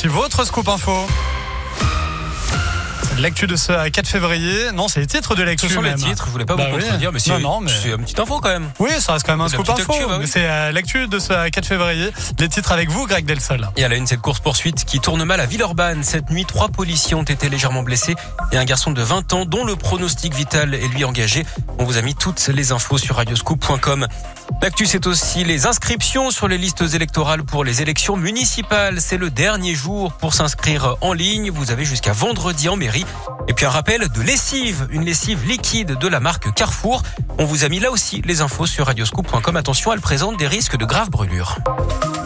Voici votre scoop info. L'actu de ce 4 février. Non, c'est les titres de l'actu. Ce sont même. les titres, je voulais pas vous contredire, mais c'est une petite info quand même. Oui, ça reste quand même un scoop info. Actu, bah oui. Mais c'est l'actu de ce 4 février. Les titres avec vous, Greg Delsol. Et à la une, cette course-poursuite qui tourne mal à Villeurbanne. Cette nuit, 3 policiers ont été légèrement blessés et un garçon de 20 ans dont le pronostic vital est lui engagé. On vous a mis toutes les infos sur radioscoop.com. L'actu, c'est aussi les inscriptions sur les listes électorales pour les élections municipales. C'est le dernier jour pour s'inscrire en ligne. Vous avez jusqu'à vendredi en mairie. Et puis un rappel de lessive, une lessive liquide de la marque Carrefour. On vous a mis là aussi les infos sur radioscoop.com. Attention, elle présente des risques de graves brûlures.